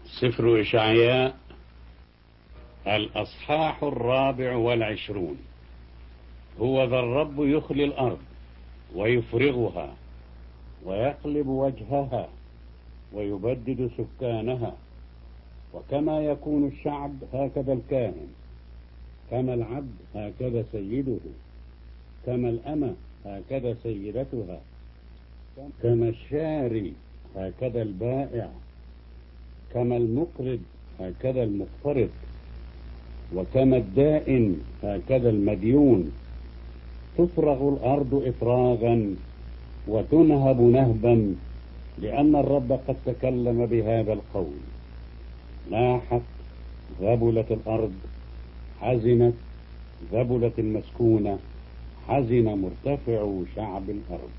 سفر إشعياء الأصحاح 24. هو ذا الرب يخلي الأرض ويفرغها ويقلب وجهها ويبدد سكانها، وكما يكون الشعب هكذا الكاهن، كما العبد هكذا سيده، كما الأمة هكذا سيدتها، كما الشاري هكذا البائع، كما المقرض هكذا المقترض، وكما الدائن هكذا المديون. تفرغ الأرض إفراغا وتنهب نهبا، لأن الرب قد تكلم بهذا القول. ناحت ذبلت الأرض، حزنت ذبلت المسكونة، حزن مرتفع شعب الأرض.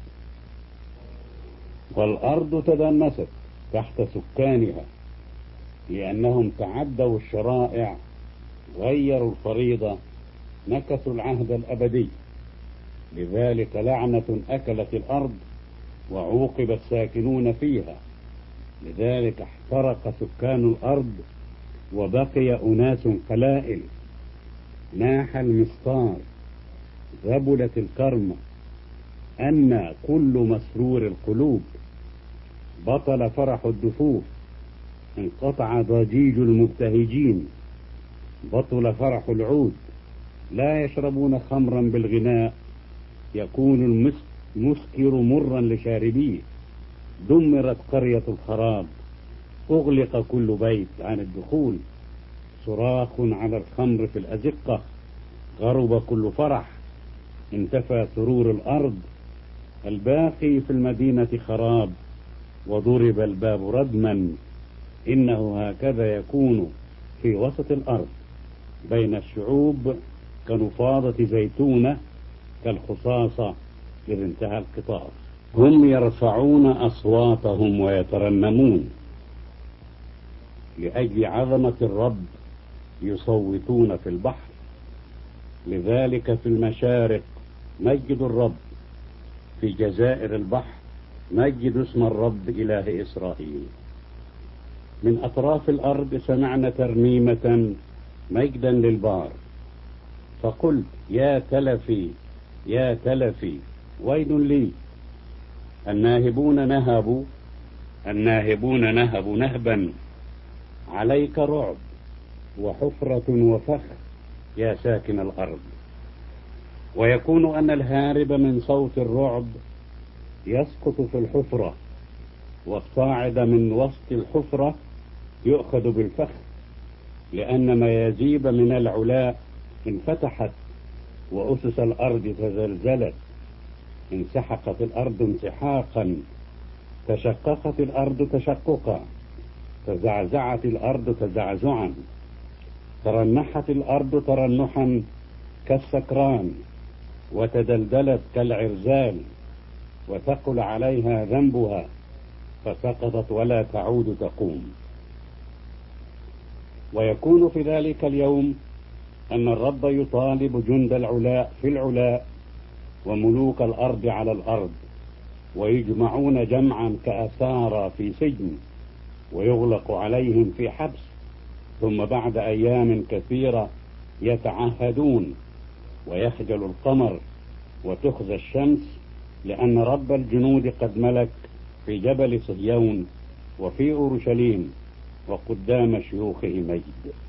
والأرض تدنست تحت سكانها، لأنهم تعدوا الشرائع، غيروا الفريضة، نكثوا العهد الأبدي. لذلك لعنة أكلت الأرض وعوقب الساكنون فيها. لذلك احترق سكان الأرض وبقي أناس قلائل. ناح المسطار، ذبلت الكرمة، أن كل مسرور القلوب. بطل فرح الدفوف، انقطع ضجيج المبتهجين. بطل فرح العود، لا يشربون خمرا بالغناء، يكون المسكر مرا لشاربيه. دمرت قرية الخراب، أغلق كل بيت عن الدخول. صراخ على الخمر في الأزقة، غرب كل فرح، انتفى سرور الأرض. الباقي في المدينة خراب، وضرب الباب ردما. إنه هكذا يكون في وسط الأرض بين الشعوب، كنفاضة زيتونة، كالخصاصة إذ انتهى القطاف. هم يرفعون أصواتهم ويترنمون، لأجل عظمة الرب يصوتون في البحر. لذلك في المشارق مجد الرب، في جزائر البحر مجد اسم الرب إله إسرائيل. من أطراف الأرض سمعنا ترنيمة مجدا للبار. فقلت يا تلفي يا تلفي، ويل لي. الناهبون نهبوا نهبا، عليك رعب وحفرة وفخ يا ساكن الأرض. ويكون أن الهارب من صوت الرعب يسقط في الحفرة، والصاعد من وسط الحفرة يؤخذ بالفخ، لأن ميازيب من العلاء انفتحت، وأسس الأرض تزلزلت. انسحقت الأرض انسحاقا، تشققت الأرض تشققا، تزعزعت الأرض تزعزعا، ترنحت الأرض ترنحا كالسكران، وتدلدلت كالعرزال، وثقل عليها ذنبها، فسقطت ولا تعود تقوم. ويكون في ذلك اليوم أن الرب يطالب جند العلاء في العلاء، وملوك الأرض على الأرض، ويجمعون جمعا كأسارى في سجن، ويغلق عليهم في حبس. ثم بعد أيام كثيرة يتعهدون، ويخجل القمر وتخزى الشمس، لأن رب الجنود قد ملك في جبل صهيون وفي أورشليم وقدام شيوخه مجد.